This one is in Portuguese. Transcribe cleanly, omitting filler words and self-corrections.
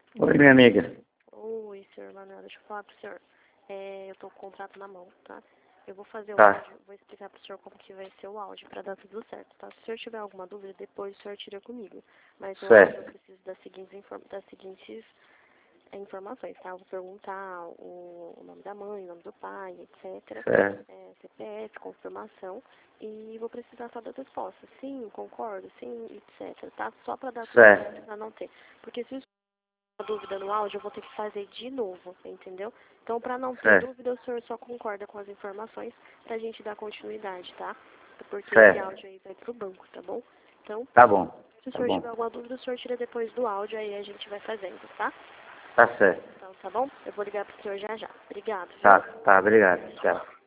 Oi, minha amiga. Oi, senhor Manuel, deixa eu falar pro senhor. Eu tô com o contrato na mão, tá? Eu vou fazer o Tá, áudio, vou explicar pro senhor como que vai ser o áudio pra dar tudo certo, tá? Se o senhor tiver alguma dúvida, depois o senhor tira comigo. Mas no áudio eu certo, preciso das seguintes informações, tá? Eu vou perguntar o nome da mãe, o nome do pai, etc. certo, CPF, confirmação. E vou precisar só das respostas. Sim, concordo, sim, etc. Tá? Só pra dar tudo certo, certo, pra não ter. Porque se a dúvida no áudio, eu vou ter que fazer de novo, entendeu? Então, para não ter certo, dúvida, o senhor só concorda com as informações pra gente dar continuidade, tá? Porque esse certo. áudio aí vai pro banco, tá bom? Então, Tá bom, se o tá senhor bom. tiver alguma dúvida, o senhor tira depois do áudio, aí a gente vai fazendo, tá? Tá certo. Então, tá bom? Eu vou ligar pro senhor já já. Obrigado, Tá, viu? tá, obrigado. Tchau.